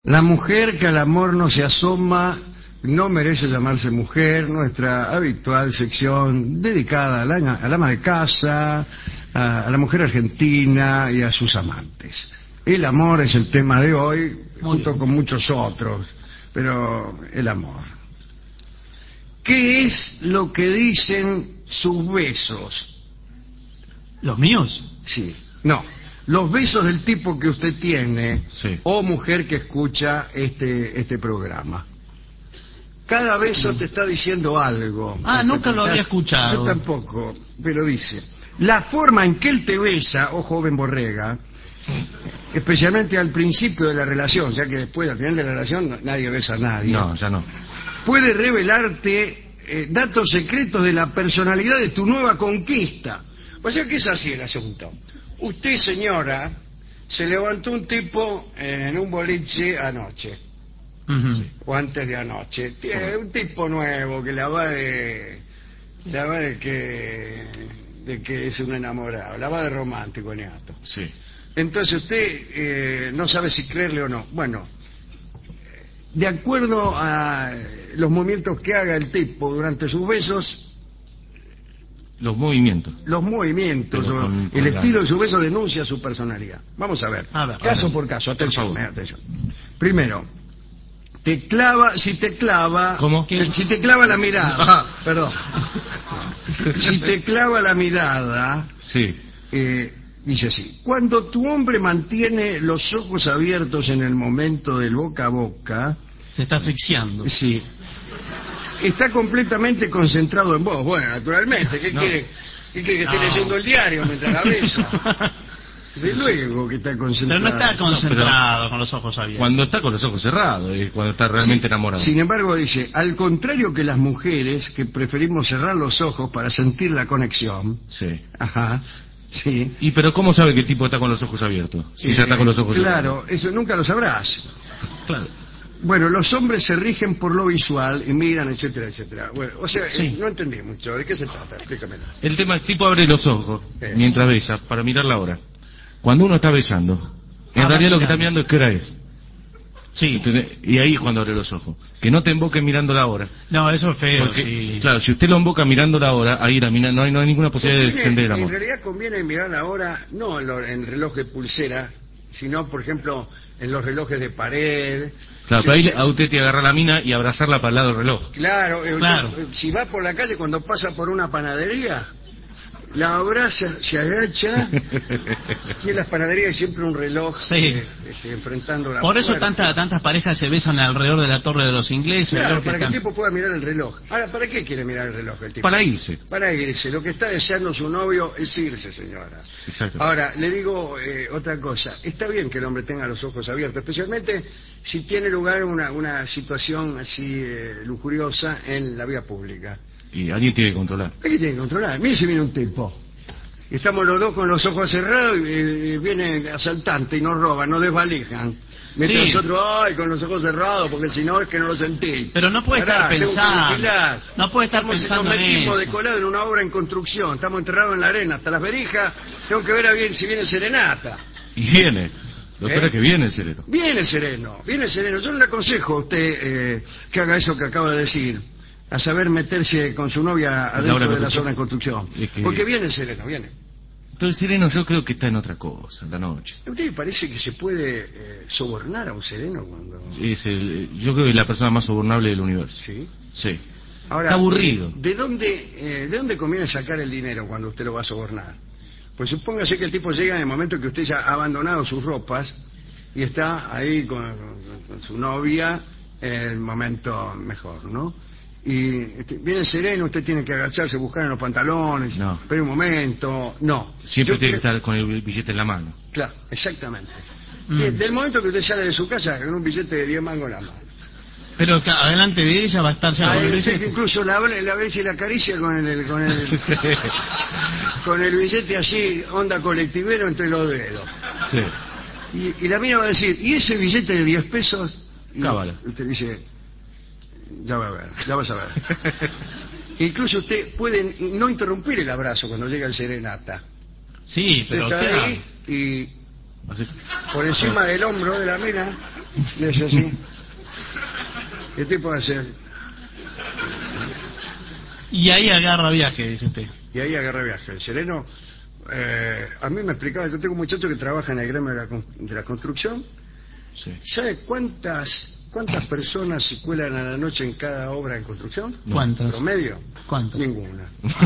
La mujer que al amor no se asoma no merece llamarse mujer, nuestra habitual sección dedicada al ama de casa, a la mujer argentina y a sus amantes. El amor es el tema de hoy, junto con muchos otros, pero el amor. ¿Qué es lo que dicen sus besos? ¿Los míos? Sí, no. Los besos del tipo que usted tiene, Sí. o mujer que escucha este programa. Cada beso te está diciendo algo. Nunca lo había escuchado. Yo tampoco, pero dice: la forma en que él te besa, oh joven borrega, especialmente al principio de la relación, ya que después, al final de la relación, nadie besa a nadie. No, ya no. Puede revelarte datos secretos de la personalidad de tu nueva conquista. O sea que es así el asunto. Usted, señora, se levantó un tipo en un boliche anoche. O antes de anoche. Un tipo nuevo que la va de que es un enamorado, la va de romántico, niato. Sí. Entonces usted no sabe si creerle o no. Bueno, de acuerdo a los movimientos que haga el tipo durante sus besos, Los movimientos. o el estilo de su beso denuncia su personalidad. Vamos a ver, caso por caso, atención. Primero, si te clava ¿Cómo? si te clava la mirada, perdón, si te clava la mirada, Sí. dice así: cuando tu hombre mantiene los ojos abiertos en el momento del boca a boca, se está asfixiando. Sí, está completamente concentrado en vos. Bueno, naturalmente, ¿qué quiere que esté leyendo el diario mientras la besa? De luego que está concentrado. Pero no está concentrado con los ojos abiertos. Cuando está con los ojos cerrados, es cuando está realmente enamorado. Sin embargo, dice: al contrario que las mujeres, que preferimos cerrar los ojos para sentir la conexión. Sí. Ajá. Sí. ¿Y pero cómo sabe que el tipo está con los ojos abiertos? Si ya está con los ojos Claro, cerrados. eso nunca lo sabrás. Claro. Bueno, los hombres se rigen por lo visual y miran, etcétera, etcétera. Bueno, o sea, no entendí mucho. ¿De qué se trata? Explícamelo. El tema es el tipo abre los ojos mientras besa para mirar la hora. Cuando uno está besando, en realidad lo que está mirando es qué hora es. Sí. ¿Entendés? Y ahí es cuando abre los ojos. Que no te emboque mirando la hora. No, eso es feo. Porque, sí. claro, si usted lo emboca mirando la hora, ahí no hay ninguna posibilidad de extender el amor. En realidad conviene mirar la hora no en el reloj de pulsera, sino, por ejemplo, en los relojes de pared. Claro, pero ahí a usted te agarra la mina y abrazarla para el lado del reloj. Claro, si va por la calle, cuando pasa por una panadería, la abraza, se agacha, y en las panaderías hay siempre un reloj enfrentando la Por eso puerta. tantas parejas se besan alrededor de la torre de los ingleses. Claro, para que el tipo pueda mirar el reloj. Ahora, ¿para qué quiere mirar el reloj el tipo? Para irse. Para irse. Lo que está deseando su novio es irse, señora. Exacto. Ahora, le digo otra cosa. Está bien que el hombre tenga los ojos abiertos, especialmente si tiene lugar una situación así lujuriosa en la vía pública. Y alguien tiene que controlar. ¿Qué tiene que controlar? Mire si viene un tipo. Estamos los dos con los ojos cerrados y viene asaltante y nos roban, nos desvalijan. Mientras nosotros, con los ojos cerrados, porque si no es que no lo sentí. Pero no puede estar pensando. No puede estar pensando en eso. Nos metimos de colado en una obra en construcción. Estamos enterrados en la arena hasta las verijas. Tengo que ver si viene serenata. Y viene. Lo peor es que viene el sereno. Viene sereno. Yo le aconsejo a usted que haga eso que acaba de decir. A saber meterse con su novia adentro de la zona en construcción. Porque viene sereno, viene. Entonces el sereno yo creo que está en otra cosa, en la noche. ¿A usted le parece que se puede sobornar a un sereno cuando...? Yo creo que es la persona más sobornable del universo. ¿Sí? Sí. Ahora, está aburrido. ¿De dónde conviene sacar el dinero cuando usted lo va a sobornar? Pues supóngase que el tipo llega en el momento que usted ya ha abandonado sus ropas y está ahí con su novia en el momento mejor, ¿no? Y viene sereno, usted tiene que agacharse, buscar en los pantalones, espera un momento, Siempre tiene que estar con el billete en la mano. Claro, exactamente. Del momento que usted sale de su casa con un billete de 10 mangos en la mano. Pero adelante de ella va a estar ya con el billete. Incluso la ve y la acaricia con el billete así, onda colectivero entre los dedos. Sí. Y la mina va a decir: ¿y ese billete de 10 pesos? Y cábala. Usted dice: ya vas a ver. Incluso usted puede no interrumpir el abrazo cuando llega el serenata. Sí, pero está ahí y por encima del hombro de la mina Le hace así. ¿Qué tipo de hacer? Y ahí agarra viaje, dice usted. Y ahí agarra viaje. El sereno, a mí me explicaba, yo tengo un muchacho que trabaja en el gremio de la construcción. Sí. ¿Sabe cuántas personas se cuelan a la noche en cada obra en construcción? No. ¿Cuántas? ¿Promedio? ¿Cuántas? Ninguna.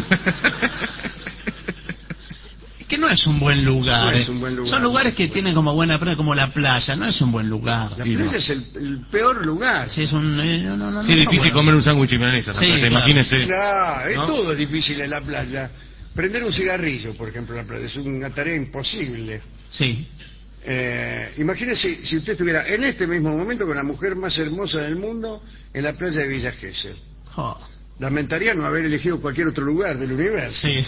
Que no es un buen lugar. No es un buen lugar. Son lugares que tienen como buena prensa, como la playa. No es un buen lugar. La playa es el peor lugar. Sí, es un... no, sí, es difícil comer un sándwich y milanesa. Sí, claro. Imagínese. Claro, ¿no? Todo es difícil en la playa. Prender un cigarrillo, por ejemplo, en la playa es una tarea imposible. Sí. Imagínese si usted estuviera en este mismo momento con la mujer más hermosa del mundo en la playa de Villa Gesell. Oh. Lamentaría no haber elegido cualquier otro lugar del universo. Sí.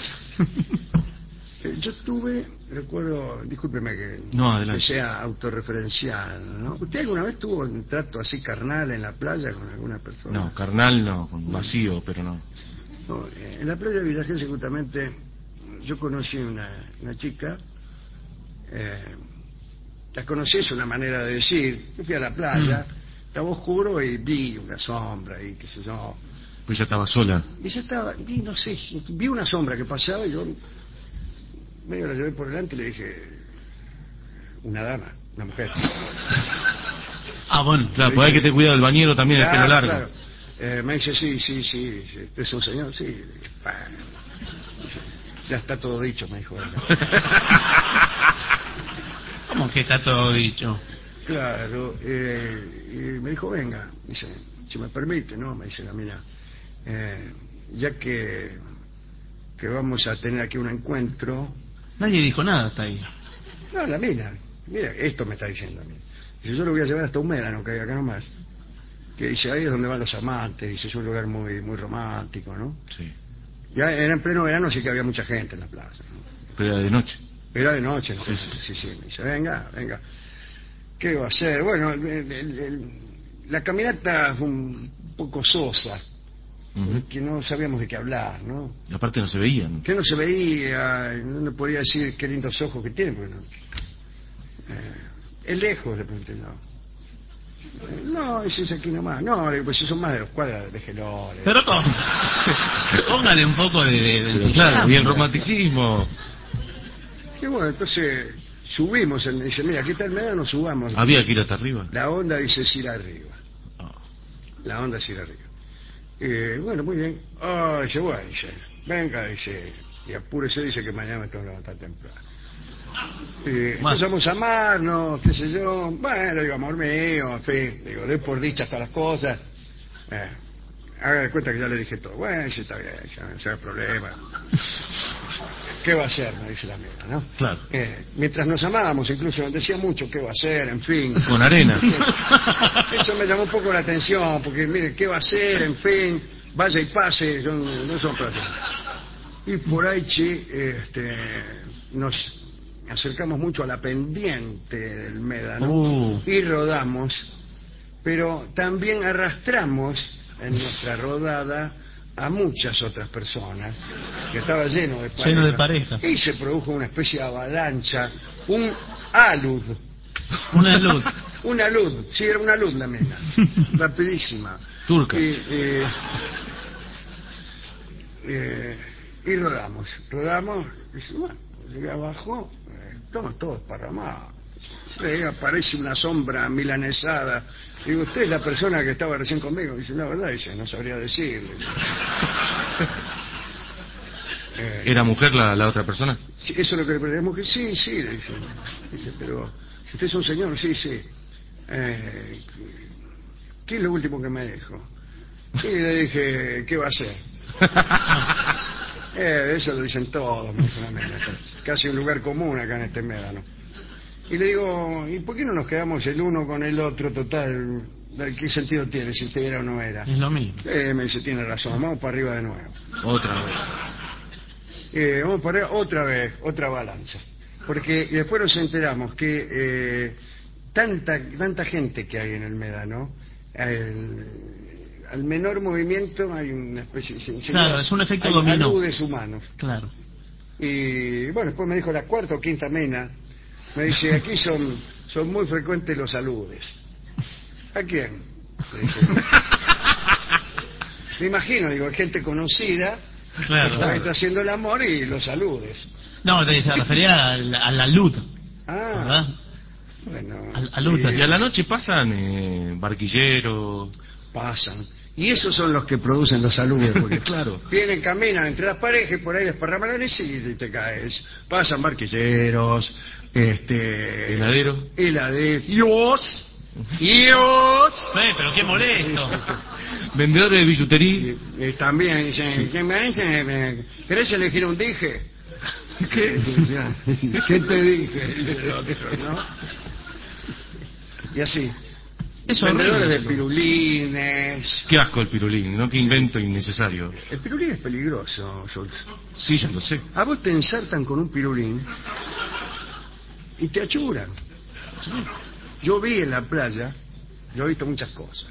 Yo recuerdo, discúlpeme que sea autorreferencial, ¿no? ¿Usted alguna vez tuvo un trato así carnal en la playa con alguna persona? No, carnal no, vacío, pero no. No, en la playa de Villa Gesell justamente yo conocí una chica, la conocí, es una manera de decir, yo fui a la playa, estaba oscuro y vi una sombra y qué sé yo. Pues ya estaba sola. Y ya estaba, no sé, vi una sombra que pasaba y yo medio la llevé por delante y le dije, una dama, una mujer. Ah, bueno. Claro, pues hay que tener cuidado del bañero también, el pelo largo. Claro. Me dice, sí, es un señor, sí. Ya está todo dicho, me dijo ella. ¿Cómo que está todo dicho? Claro, y me dijo, venga, dice, si me permite, ¿no? Me dice la mina, ya que vamos a tener aquí un encuentro. Nadie dijo nada hasta ahí. No, la mina, mira, esto me está diciendo a mí. Dice, yo lo voy a llevar hasta un médano que hay acá nomás. Que dice, ahí es donde van los amantes, dice, es un lugar muy romántico, ¿no? Sí. Ya era en pleno verano, sí que había mucha gente en la plaza, ¿no? Pero era de noche. Era de noche, ¿no? Sí. Me dice, venga. ¿Qué va a hacer? Bueno, la caminata fue un poco sosa, que no sabíamos de qué hablar, ¿no? Y aparte no se veían. Que no se veía, no le podía decir qué lindos ojos que tiene, porque no. Es lejos, le pregunté, no, ese es aquí nomás. No, pues son más de 2 cuadras de Gelores. Pero póngale un poco de claro, y el romanticismo. Y bueno, entonces subimos, dice, mira, aquí está el médano, subamos. Había que ir hasta arriba. La onda dice es ir arriba. La onda es ir arriba. Bueno, muy bien. Dice, bueno, dice, venga, dice, y apúrese, dice que mañana me tengo que levantar temprano. Empezamos a amarnos, qué sé yo. Bueno, digo, amor mío, en fin, digo, doy por dicha hasta las cosas. Haga de cuenta que ya le dije todo. Bueno, dice, está bien, ya no hay problema. ¿Qué va a hacer? Me dice la amiga, ¿no? Claro. Mientras nos amábamos, incluso decía mucho qué va a hacer, en fin. Con arena. Eso me llamó un poco la atención, porque mire, ¿qué va a hacer? En fin, vaya y pase, no son frases. Y por ahí, nos acercamos mucho a la pendiente del médano y rodamos, pero también arrastramos en nuestra rodada a muchas otras personas, que estaba lleno de parejas. Y se produjo una especie de avalancha, un alud. Una luz. Una luz, sí, era una luz la mena, rapidísima. Turca. Y rodamos, y bueno, llegué abajo, estamos todos parramados. Aparece una sombra milanesada. Digo, ¿usted es la persona que estaba recién conmigo? Dice, la verdad, dice, no sabría decirle. ¿Era mujer la otra persona? Sí, eso es lo que le preguntamos, que sí, le dice. Dice, pero usted es un señor, sí. ¿Qué es lo último que me dijo? Y le dije, ¿qué va a hacer? Eso lo dicen todos, casi un lugar común acá en este médano. Y le digo, ¿y por qué no nos quedamos el uno con el otro, total? ¿Qué sentido tiene si usted era o no era? Es lo mismo. Me dice, tiene razón, vamos para arriba de nuevo. Otra vez. Vamos para arriba otra vez, otra balanza. Porque después nos enteramos que tanta gente que hay en el médano, al menor movimiento hay una especie de... Claro, es un efecto dominó. Aludes humanos. Claro. Y bueno, después me dijo la cuarta o quinta mena, me dice, aquí son muy frecuentes los aludes. ¿A quién? Me imagino, digo, gente conocida, Claro. que está haciendo el amor y los saludes. No, se refería a la luz. Ah, ¿Verdad? bueno. A lutas. Y a la noche pasan barquilleros. Pasan. Y esos son los que producen los saludos, porque Claro. vienen, caminan entre las parejas y por ahí desparraman y te caes. Pasan barquilleros, Heladero. Dios, Dios. Pero qué molesto. Vendedores de billutería. También dicen, ¿querés elegir un dije? ¿Qué te dije? ¿No? Y así. Es Vendedores horrible. de pirulines. Qué asco el pirulín, ¿no? Qué invento innecesario. El pirulín es peligroso, Schultz. Sí, ya lo sé. A vos te ensartan con un pirulín y te achuran. Yo vi en la playa, yo he visto muchas cosas.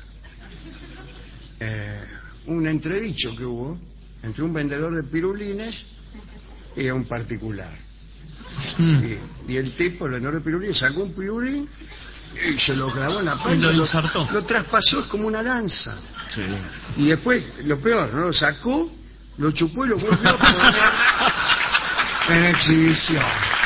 Un entredicho que hubo entre un vendedor de pirulines y un particular. Y el tipo, el vendedor de pirulines, sacó un pirulín y se lo clavó en la Y panza. lo ensartó. Lo traspasó, es como una lanza. Sí. Y después, lo peor, ¿no? Lo sacó, lo chupó y lo volvió a poner en exhibición.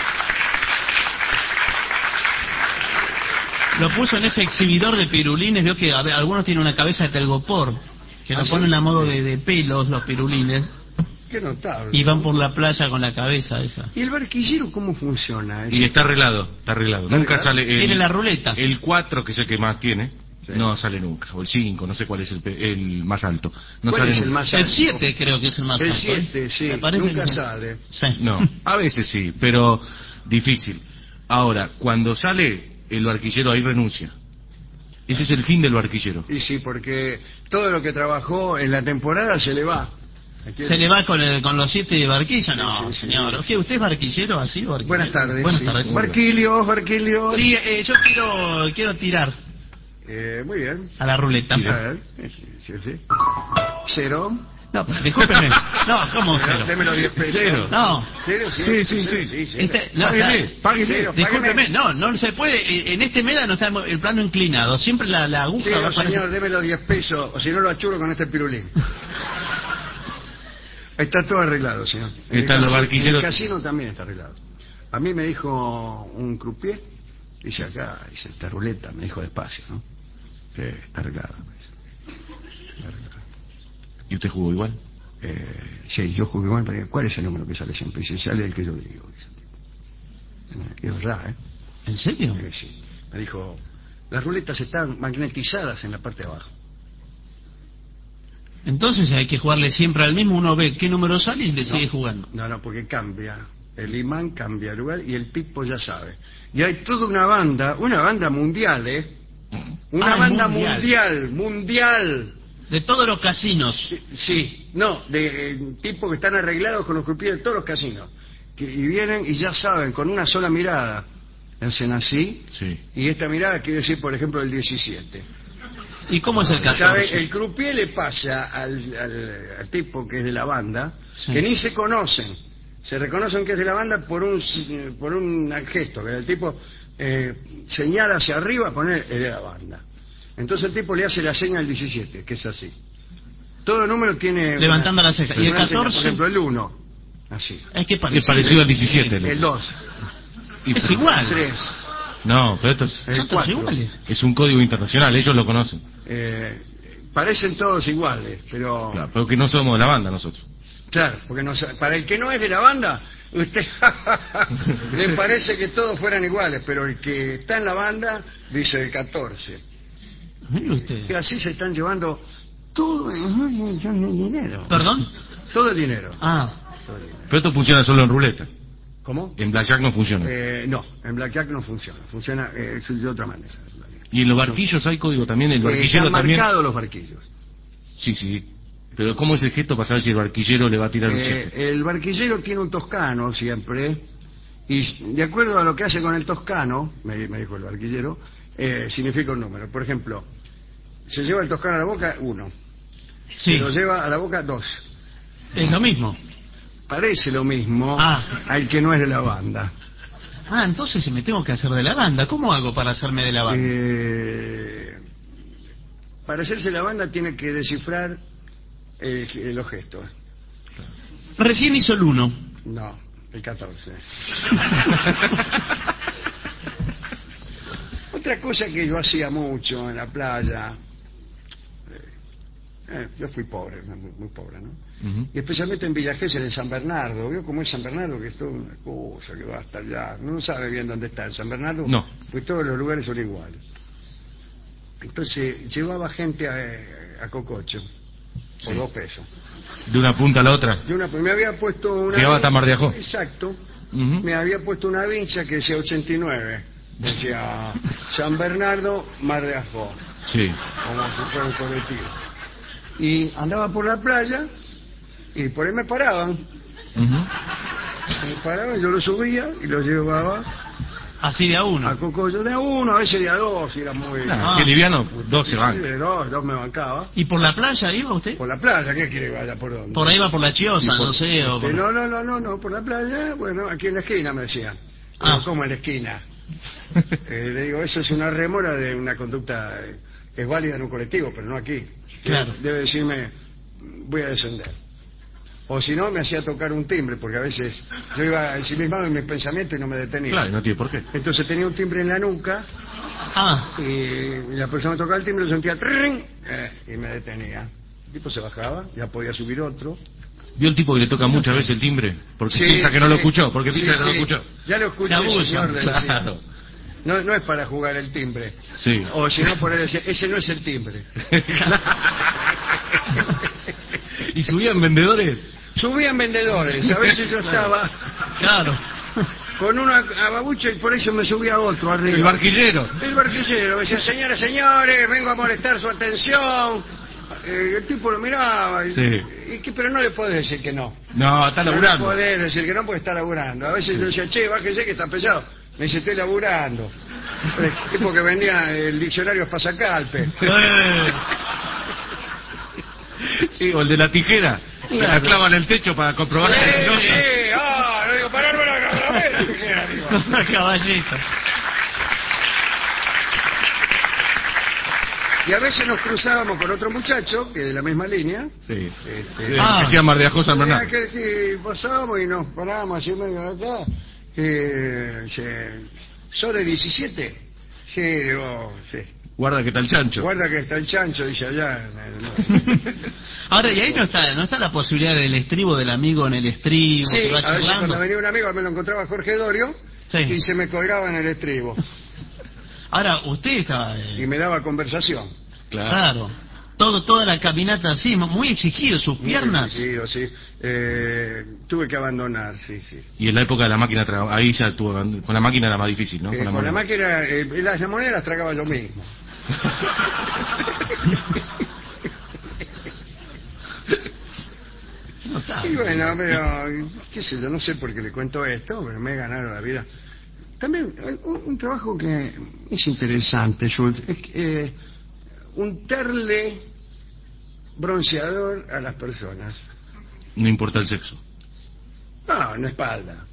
Lo puso en ese exhibidor de pirulines. Veo que algunos tienen una cabeza de telgopor, que lo ¿sí? ponen a modo de pelos, los pirulines, Qué notable. y van por la playa con la cabeza esa. ¿Y el barquillero cómo funciona? Y está arreglado, está arreglado. Nunca arreglado? sale. Tiene la ruleta. El 4, que es el que más tiene, Sí. no sale nunca. O el 5, no sé cuál es el más alto. No ¿Cuál sale es el nunca. más El alto? 7 creo que es el más El alto, ¿eh? 7, sí. Me parece Nunca que- sale. Sí. No, a veces sí, pero difícil. Ahora, cuando sale, el barquillero ahí renuncia. Ese es el fin del barquillero. Y sí, porque todo lo que trabajó en la temporada se le va. ¿Se le va con los 7 de barquilla? No, Sí, sí, sí. señor. ¿Qué, ¿Usted es barquillero así? Barquillero? Buenas tardes. Buenas sí. tardes. Barquilios. Sí, yo quiero tirar Muy bien. a la ruleta. A ver. Sí. 0. No, discúlpeme. No, ¿cómo cero? Démelo 10 pesos. Cero. No. ¿Cero? Sí. Cero. Págueme. Págueme. Cero. Discúlpeme, no se puede. En este meda no está el plano inclinado. Siempre la aguja Sí, va a no, aparecer. señor, démelo 10 pesos, o si no lo achuro con este pirulín. Está todo arreglado, señor. Están los barquilleros. En el casino también está arreglado. A mí me dijo un croupier, dice acá, dice, esta ruleta, me dijo despacio, ¿no? Está arreglado. Me dice. Está arreglado. ¿Y usted jugó igual? Sí, yo jugué igual, pero ¿cuál es el número que sale siempre? Dice, sale el que yo digo. Dice el tipo. Y es verdad, ¿eh? ¿En serio? Sí. Me dijo, las ruletas están magnetizadas en la parte de abajo. Entonces hay que jugarle siempre al mismo. Uno ve qué número sale y le sigue jugando. No, porque cambia. El imán cambia de lugar y el tipo ya sabe. Y hay toda una banda mundial, ¿eh? Una banda mundial. De todos los casinos. Sí, no, de tipos que están arreglados con los croupiers de todos los casinos. Y vienen y ya saben, con una sola mirada. Hacen así. Sí. Y esta mirada quiere decir, por ejemplo, el 17. ¿Y cómo es el 14? ¿Sabe? El croupier le pasa al tipo que es de la banda, Sí. que ni se conocen. Se reconocen que es de la banda por un gesto, que el tipo señala hacia arriba, pone es de la banda. Entonces el tipo le hace la seña al 17, que es así. Todo número tiene... Levantando la ceja. ¿Y el una seña, 14? por ejemplo, el 1, así. Es que Es parecido al 17. El 2, Y- Es igual. el 3, No, pero esto el Son todos 4. iguales. es un código internacional, ellos lo conocen. Parecen todos iguales, pero... Claro, pero que no somos de la banda nosotros. Claro, porque no, para el que no es de la banda, usted le parece que todos fueran iguales, pero el que está en la banda dice el 14. Mire Y usted. así se están llevando todo el dinero. ¿Perdón? Todo el dinero. Ah, Todo el dinero. Pero esto funciona solo en ruleta. ¿Cómo? En blackjack no funciona. No, en Blackjack no funciona. Funciona de otra manera. Y en los barquillos hay código también, el barquillero Están también. marcados los barquillos. Sí. Pero ¿cómo es el gesto para saber si el barquillero le va a tirar un 7? El barquillero tiene un toscano siempre, y de acuerdo a lo que hace con el toscano, me dijo el barquillero, significa un número. Por ejemplo, se lleva el toscano a la boca, 1. sí. Se lo lleva a la boca, 2. Es lo mismo. Parece lo mismo al que no es de la banda. Ah, entonces me tengo que hacer de la banda. ¿Cómo hago para hacerme de la banda? para hacerse la banda tiene que descifrar los gestos. Recién hizo el 1. No, el 14. Otra cosa que yo hacía mucho en la playa, yo fui pobre, muy pobre, ¿no? Y especialmente en Villa Gesell, en San Bernardo. ¿Vio cómo es San Bernardo? Que es toda una cosa que va hasta allá. No sabe bien dónde está. En San Bernardo, no, pues todos los lugares son iguales. Entonces llevaba gente a Cococho por sí. 2 pesos. De una punta a la otra. Me había puesto una... Llegaba hasta Mar de Ajó. Exacto. Me había puesto una vincha que decía 89. Decía San Bernardo, Mar de Ajó. Sí. Como si fuera un colectivo. Y andaba por la playa y por ahí me paraban. Me paraban, yo lo subía y lo llevaba. Así de a 1. A Cocoyo de a 1, a veces de a 2, era muy... Si liviano, 2 se van. Sí, de 2 me bancaba. ¿Y por la playa iba usted? Por la playa, ¿qué quiere que vaya? ¿Por dónde? Por ahí va por la Chiosa, no sé. O por... No, por la playa, bueno, aquí en la esquina me decían. ¿Cómo en la esquina? Le digo, eso es una rémora de una conducta que es válida en un colectivo, pero no aquí. Claro. Debe decirme, voy a descender. O si no, me hacía tocar un timbre, porque a veces yo iba ensimismado en mis pensamientos y no me detenía. Claro, no tiene por qué. Entonces tenía un timbre en la nuca y la persona tocaba el timbre, lo sentía ¡tring! Y me detenía. El tipo se bajaba, ya podía subir otro. ¿Vio el tipo que le toca muchas veces el timbre? Porque piensa que no lo escuchó, porque piensa que no lo escuchó. Ya lo escuché, señor, le decía. Claro. No es para jugar el timbre. Sí. O si no, por él decía, ese no es el timbre. ¿Y subían vendedores? Subían vendedores, a veces yo estaba con una ababucha y por eso me subía otro arriba. El barquillero. El barquillero, decía, señoras, señores, vengo a molestar su atención. El tipo lo miraba, pero no le podés decir que no. No, está laburando. No le podés decir que no porque está laburando. A veces yo decía, che, bájese que está pesado. Me dice, estoy laburando. El tipo que vendía el diccionario Espasacalpe. Sí, o el de la tijera. Claro. La clava en el techo para comprobar que es no digo, pararme la tijera, digo. Caballito. Y a veces nos cruzábamos con otro muchacho, que de la misma línea. Sí. Que hacía Mar de Ajó, San Bernardo. Que pasábamos y nos parábamos así medio de acá. ¿Sos de 17? Sí, digo, sí. Guarda que está el chancho. Guarda que está el chancho, dice allá. Ahora, y ahí no está la posibilidad del estribo del amigo en el estribo. Sí, que va a veces charlando. cuando venía un amigo me lo encontraba Jorge Dorio y se me colgaba en el estribo. Ahora, usted estaba... Y me daba conversación. Claro. Toda la caminata así, muy exigido, sus piernas. Muy exigido, sí. Tuve que abandonar, sí. Y en la época de la máquina, ahí ya tuvo, con la máquina era más difícil, ¿no? Con la máquina, las monedas las tragaba yo mismo. Y bueno, pero, qué sé yo, no sé por qué le cuento esto, pero me he ganado la vida. También, un trabajo que es interesante, Schultz, es untarle bronceador a las personas. No importa el sexo. No, en la espalda.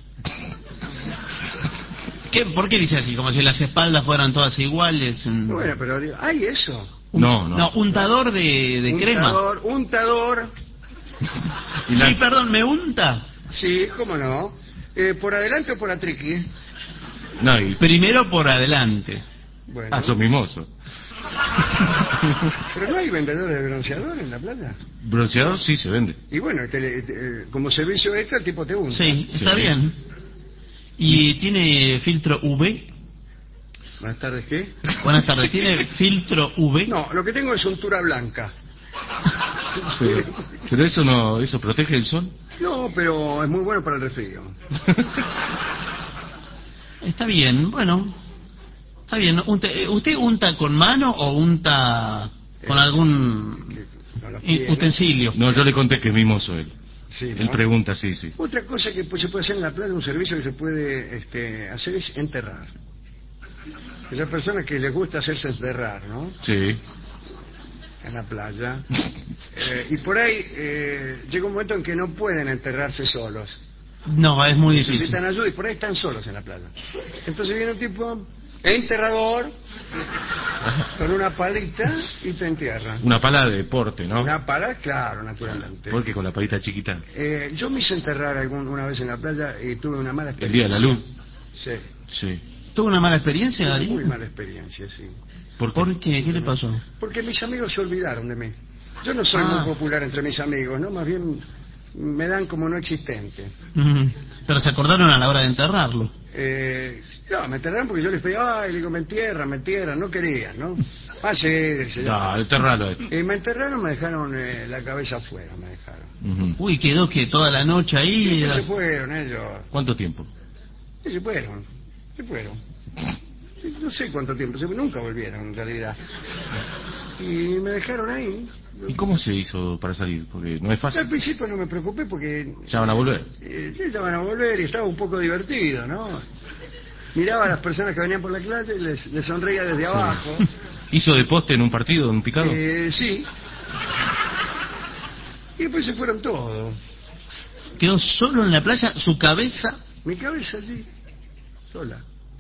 ¿Por qué dice así? Como si las espaldas fueran todas iguales. Bueno, pero digo, ¿hay eso? No, untador de crema. Untador. Sí, perdón, ¿me unta? Sí, cómo no. ¿Por adelante o por atriqui? No, Primero por adelante. Bueno. Sos mimoso. Pero no hay vendedores de bronceador en la playa. Bronceador sí se vende. Y bueno, como servicio extra el tipo te unta. Sí, está bien. ¿Y tiene filtro UV? Buenas tardes, ¿qué? Buenas tardes, ¿tiene filtro UV? No, lo que tengo es untura blanca. Pero eso protege el sol. No, pero es muy bueno para el resfrío. Está bien, bueno. Está bien. ¿Usted unta con mano o unta con algún utensilio? No, yo le conté que es mimoso él. Sí, ¿no? Él pregunta, sí. Otra cosa que se puede hacer en la playa, un servicio que se puede hacer es enterrar. Esas personas que les gusta hacerse enterrar, ¿no? Sí. En la playa. Y por ahí llega un momento en que no pueden enterrarse solos. No, es muy difícil. Necesitan ayuda y por ahí están solos en la playa. Entonces viene un tipo enterrador, con una palita y te entierran. Una pala de deporte, ¿no? Una pala, claro, naturalmente. Porque con la palita chiquita. Yo me hice enterrar una vez en la playa y tuve una mala El experiencia. día de la luz. Sí, Sí. ¿Tuvo una mala experiencia, una Darío? muy mala experiencia, sí. ¿Por qué? ¿Por qué? ¿Qué le pasó? Porque mis amigos se olvidaron de mí. Yo no soy muy popular entre mis amigos, ¿no? Más bien me dan como no existente. Pero se acordaron a la hora de enterrarlo. No, me enterraron porque yo les pedí, ay, le digo, me entierran, no querían, ¿no? Ah, sí, dice, No, enterralo. y me enterraron, me dejaron la cabeza afuera, me dejaron. Uy, quedó que toda la noche ahí... Y se fueron ellos, ¿Cuánto tiempo? y se fueron. No sé cuánto tiempo, nunca volvieron en realidad. Y me dejaron ahí. ¿Y cómo se hizo para salir? Porque no es Al fácil. principio no me preocupé porque... Ya van a volver. Ya van a volver y estaba un poco divertido, ¿no? Miraba a las personas que venían por la clase y les sonreía desde abajo. ¿Hizo de poste en un partido, en un picado? Sí. Y después se fueron todos. Quedó solo en la playa, su cabeza, Mi cabeza allí, sola.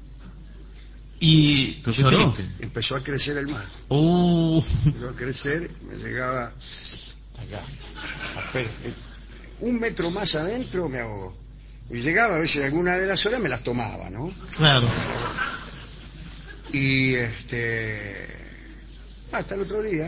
y Pero qué lloró. triste. Empezó a crecer el mar. Empezó a crecer, me llegaba acá. Un metro más adentro me ahogó. Y llegaba a veces alguna de las horas me las tomaba, ¿no? Claro. Y hasta el otro día,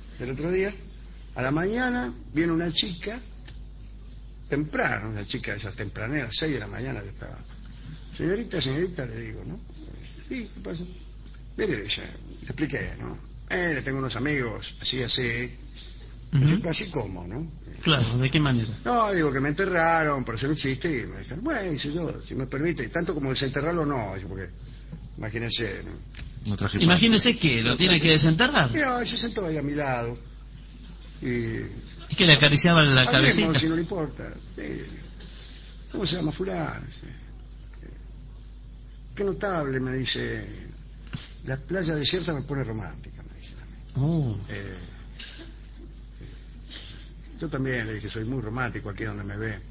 a la mañana viene una chica temprano, una chica de esas tempraneras, 6 de la mañana que estaba. Señorita, le digo, ¿no? Sí, ¿qué pasa? Mire, ella, le expliqué, ¿no? Le tengo unos amigos, así. Así como, ¿no? Claro, ¿de qué manera? No, digo que me enterraron por hacer un chiste y me dijeron, bueno, dice yo, si me permite, tanto como desenterrarlo no, dice, porque imagínense, ¿no? No traje Imagínese que lo tiene que desenterrar. Y se sentó ahí a mi lado y... Es que le acariciaba la hablemos, cabecita. si no le importa. Sí. ¿Cómo se llama fulano? Sí. Qué notable, me dice. La playa desierta me pone romántica, me dice. Yo también le dije, soy muy romántico aquí donde me ve.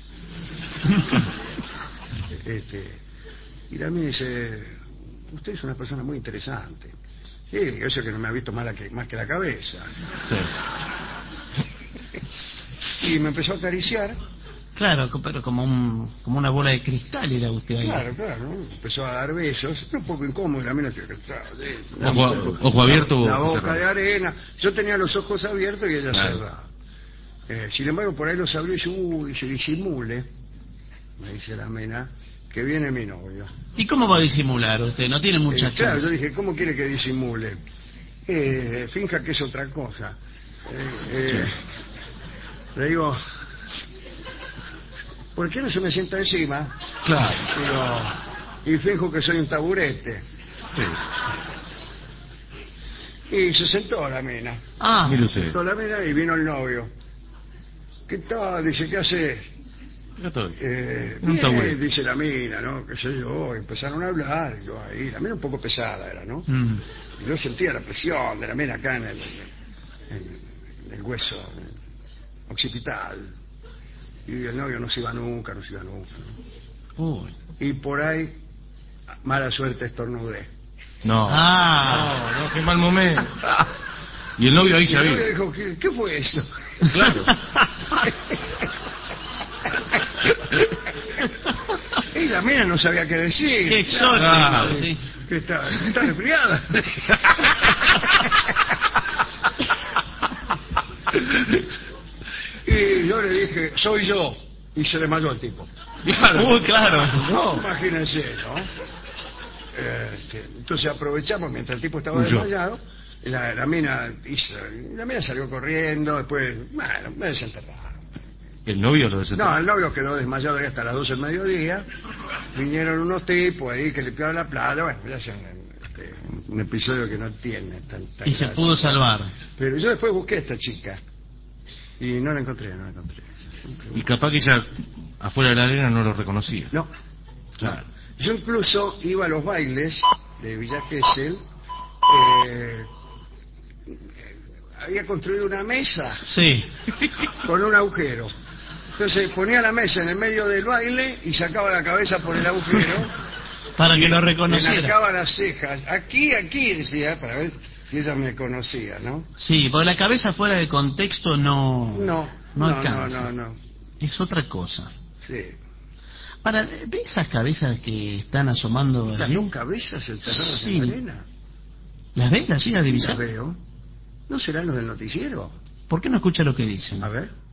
Y también dice, usted es una persona muy interesante. Sí, eso que no me ha visto más que la cabeza. Sí. Y me empezó a acariciar. Claro, pero como una bola de cristal era usted ahí. Claro, ¿no? Empezó a dar besos, un poco incómodo, la mina Ojo abierto. la boca cerrado. de arena. Yo tenía los ojos abiertos y ella Claro. cerrada. Sin embargo, por ahí los abrió y dice, dice, disimule, me dice la mina, que viene mi novio. ¿Y cómo va a disimular usted? No tiene mucha Claro, chance. yo dije, ¿cómo quiere que disimule? Finja que es otra cosa. Le digo, ¿por qué no se me sienta encima? Claro. Digo, y finjo que soy un taburete. Y se sentó la mina. Mire Se usted. sentó la mina y vino el novio. ¿Qué tal? Dice, ¿qué haces? Ya estoy. Bien, taburete. dice la mina, ¿no? ¿Qué sé yo? Empezaron a hablar. Y yo ahí, la mina un poco pesada era, ¿no? Y yo sentía la presión de la mina acá en el hueso occipital. Y el novio no se iba nunca, ¿no? Y por ahí, mala suerte, estornudé. No. No, qué mal momento. Y el novio ahí Y se el había. novio dijo, ¿qué fue eso? Claro. Y la mina no sabía qué decir. Qué exótico, Claro. sí. Que está resfriada. Y yo le dije, soy yo. Y se desmayó el tipo. Claro. Claro. No. Imagínense, ¿no? Entonces aprovechamos mientras el tipo estaba Huyó. desmayado. La mina salió corriendo. Después, bueno, me desenterraron. ¿El novio lo desenterró? No, el novio quedó desmayado ahí hasta las 12 del mediodía. Vinieron unos tipos ahí que limpiaron la playa. Bueno, ya es un episodio que no tiene tanta Y se gracia. pudo salvar. Pero yo después busqué a esta chica y no la encontré. Y capaz que ella afuera de la arena no lo reconocía. No. Claro. Yo incluso iba a los bailes de Villa Gesell. Había construido una mesa Sí. con un agujero. Entonces ponía la mesa en el medio del baile y sacaba la cabeza por el agujero Para que lo Le reconociera. enarcaba las cejas. Aquí, decía, para ver si ella me conocía, ¿no? Sí, porque la cabeza fuera de contexto no No, alcanza. no. Es otra cosa. Sí. Para, ¿ve esas cabezas que están asomando allí? ¿Son cabezas enterradas Sí. en la arena? ¿Las ves? ¿Las llegas a Las divisar? veo. ¿No serán los del noticiero? ¿Por qué no escucha lo que dicen? A ver.